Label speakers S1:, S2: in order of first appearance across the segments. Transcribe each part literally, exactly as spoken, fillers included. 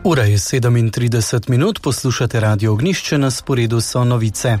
S1: Ura je sedemintrideset minut, poslušate Radio Ognjišče, na sporedu so novice.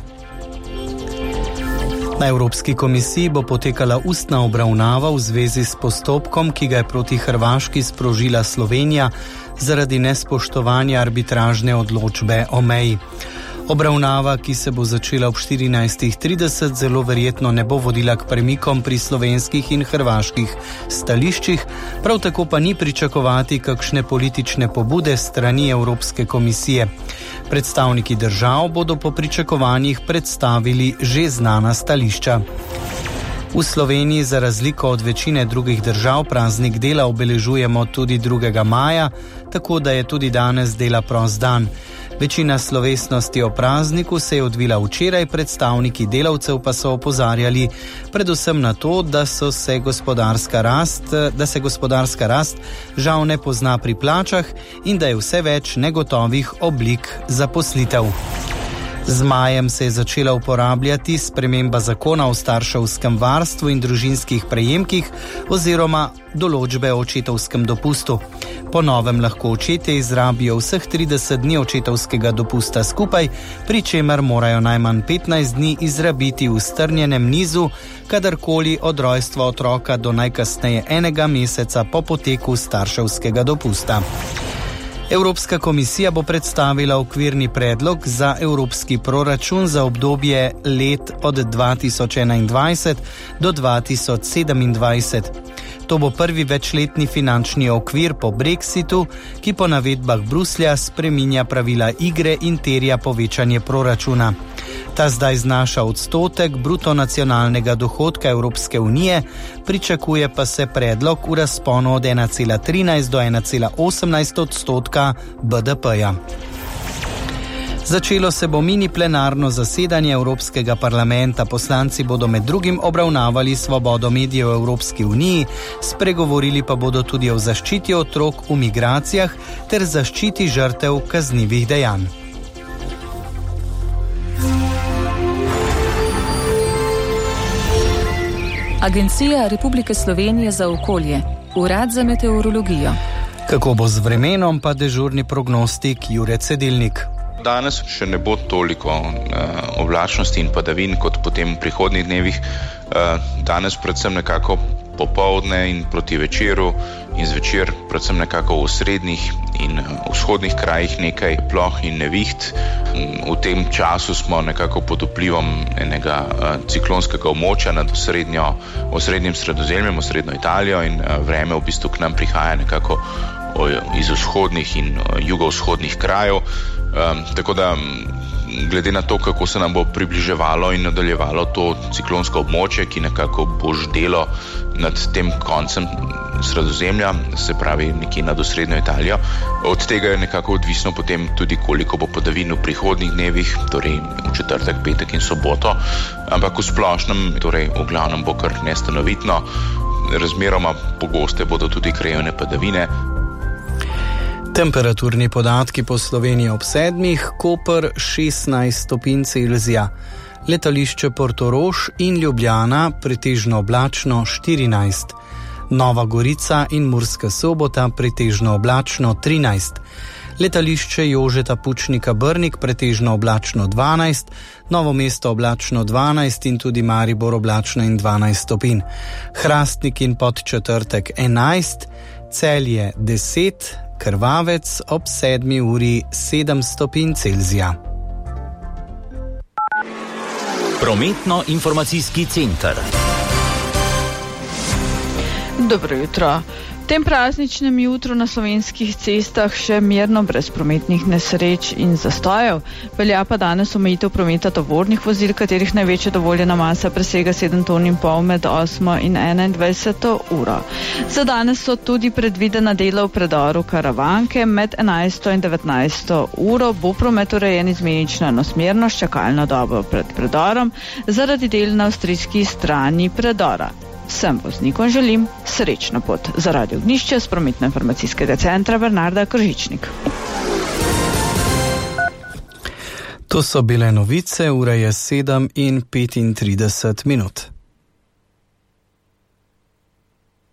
S1: Na Evropski komisiji bo potekala ustna obravnava v zvezi s postopkom, ki ga je proti Hrvaški sprožila Slovenija zaradi nespoštovanja arbitražne odločbe o meji. Obravnava, ki se bo začela ob štirinajstih trideset, zelo verjetno ne bo vodila k premikom pri slovenskih in hrvaških stališčih, prav tako pa ni pričakovati kakšne politične pobude strani Evropske komisije. Predstavniki držav bodo po pričakovanjih predstavili že znana stališča. V Sloveniji za razliko od večine drugih držav praznik dela obeležujemo tudi drugega maja, tako da je tudi danes dela prost dan. Večina slovesnosti o prazniku se je odvila včeraj, predstavniki delavcev pa so opozarjali predvsem na to, da, so se gospodarska rast, da se gospodarska rast žal ne pozna pri plačah in da je vse več negotovih oblik zaposlitev. Z majem se je začela uporabljati sprememba zakona o starševskem varstvu in družinskih prejemkih oziroma določbe o očetovskem dopustu. Po novem lahko očetje izrabijo vseh trideset dni očetovskega dopusta skupaj, pri čemer morajo najmanj petnajst dni izrabiti v strnjenem nizu, kadarkoli od rojstva otroka do najkasneje enega meseca po poteku starševskega dopusta. Evropska komisija bo predstavila okvirni predlog za evropski proračun za obdobje let od dva tisoč enaindvajset do dva tisoč sedemindvajset. To bo prvi večletni finančni okvir po Brexitu, ki po navedbah Bruslja spreminja pravila igre in terja povečanje proračuna. Ta zdaj znaša odstotek bruto nacionalnega dohodka Evropske unije, pričakuje pa se predlog v razponu od ena cela trinajst do ena cela osemnajst odstotka B D P-ja. Začelo se bo mini plenarno zasedanje Evropskega parlamenta. Poslanci bodo med drugim obravnavali svobodo medijev v Evropski uniji, spregovorili pa bodo tudi o zaščiti otrok v migracijah ter zaščiti žrtev kaznivih dejanj.
S2: Agencija Republike Slovenije za okolje, Urad za meteorologijo.
S1: Kako bo z vremenom, pa dežurni prognostik Jure Cedilnik.
S3: Danes še ne bo toliko uh, oblačnosti in padavin kot potem v prihodnjih dnevih. Uh, danes predvsem nekako popoldne in proti večeru in zvečer predvsem nekako v srednjih in vzhodnih krajih nekaj ploh in neviht. V tem času smo nekako pod vplivom enega uh, ciklonskega območja nad osrednjo, osrednjim Sredozemljem, osrednjo Italijo in uh, vreme v bistvu k nam prihaja nekako iz vzhodnih in jugovzhodnih krajev. Um, tako da glede na to, kako se nam bo približevalo in nadaljevalo to ciklonsko območje, ki nekako bo ždelo nad tem koncem Sredozemlja, se pravi nekje nad osrednjo Italijo, od tega je nekako odvisno potem tudi, koliko bo padavin v prihodnjih dnevih, torej v četrtek, petek in soboto, ampak v splošnem, torej v glavnem bo kar nestanovitno, razmeroma pogoste bodo tudi krajevne padavine.
S1: Temperaturni podatki po Sloveniji ob sedmih, Koper šestnajst stopinj Celzija, letališče Portorož in Ljubljana pretežno oblačno štirinajst, Nova Gorica in Murska Sobota pretežno oblačno trinajst, letališče Jožeta Pučnika Brnik pretežno oblačno dvanajst, Novo mesto oblačno dvanajst in tudi Maribor oblačno in dvanajst stopinj, Hrastnik in Podčetrtek enajst, Celje deset, Krvavec ob sedmi uri sedem stopinj Celzija.
S4: Prometno-informacijski center.
S5: Dobro jutro. V tem prazničnem jutru na slovenskih cestah še mirno, brez prometnih nesreč in zastojev. Velja pa danes omejitev prometa tovornih vozil, katerih največja dovoljena masa presega sedem ton in pol med osmo in enaindvajseto uro. Za danes so tudi predvidena dela v predoru Karavanke. Med enajsto in devetnajsto uro bo promet urejen izmenično enosmerno s čakalno dobo pred predorom zaradi del na avstrijski strani predora. Vsem voznikom želim srečno pot. Za Radio Ognjišče s prometno-informacijskega centra Bernarda Kržičnik.
S1: To so bile novice, ura je sedem in petintrideset minut.